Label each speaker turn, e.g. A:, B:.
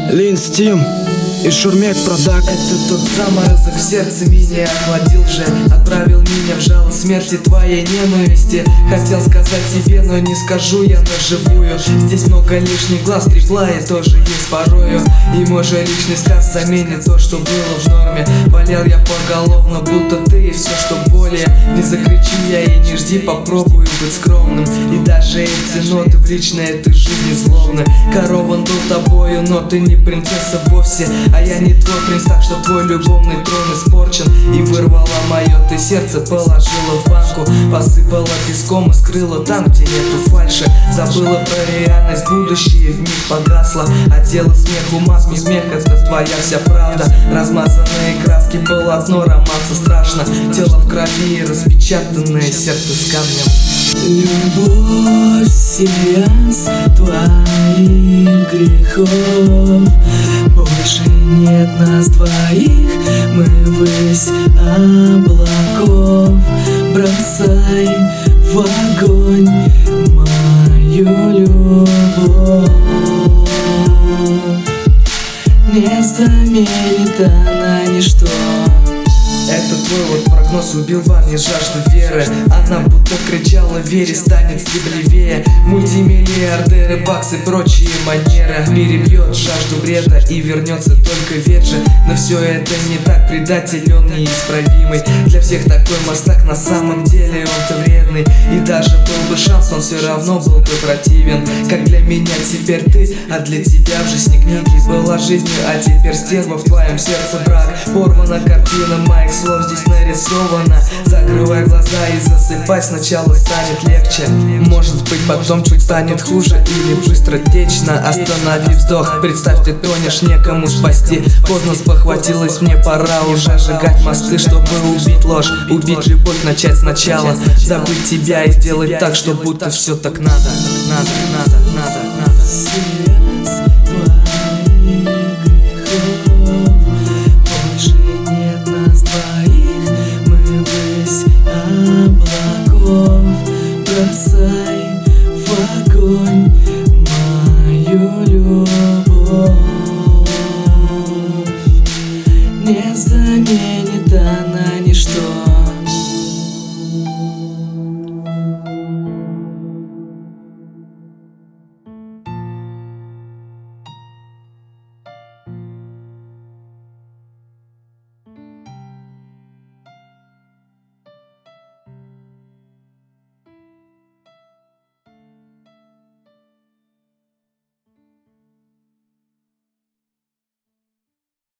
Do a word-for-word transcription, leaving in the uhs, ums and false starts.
A: Лин Стим и Шурмек Продак.
B: Это тот заморозок в сердце меня охладил же, отправил меня в жало смерти твоей ненависти. Хотел сказать тебе, но не скажу я наживую. Здесь много лишних глаз, реплая тоже есть порою. И мой же личный сказ заменит то, что было в норме. Болел я поголовно, будто ты и все, что более. Не закричи я и не жди, попробую быть скромным. И даже эти ноты в личной этой жизни злобны. Корован был тобою, но ты не принцесса вовсе. А я не твой принц, так что твой любовный трон испорчен. И вырвала мое ты сердце, положила в банку, посыпала песком и скрыла там, где нету фальши. Забыла про реальность, будущее вмиг погасло. Одела смеху маску, смех это твоя вся правда. Размазанные краски, полотно, романса страшно. Тело в крови, распечатанное сердце с камнем.
C: Любовь, сеанс твоих грехов. Больше нет нас двоих, мы высь облаков. Бросай в огонь мою любовь. Не заменит она ничто.
B: Это твой вот прогноз убил во мне жажду веры. Она будто кричала: вере станет стеблевее. Мультимиллиардеры, баксы, прочие манеры. Перебьет жажду бреда и вернется только ветжи. Но все это не так, предатель он неисправимый. Для всех такой мастак, на самом деле он-то вредный. И даже был бы шанс, он все равно был бы противен. Как для меня теперь ты, а для тебя в жизни книги была жизнью, а теперь стерва в твоем сердце брак. Порвана картина моих слов здесь нарисовано. Закрывай глаза и засыпай, сначала станет легче. Может быть потом чуть станет хуже или быстро течно. Останови вздох, представь ты тонешь, некому спасти. Поздно спохватилась, мне пора уже сжигать мосты, чтобы убить ложь, убить любовь, начать сначала. Забыть тебя и сделать так, что будто все так надо. Надо, надо, надо, надо.
C: Сеанс твоих грехов. Больше нет нас двоих, мы высь облаков. Бросай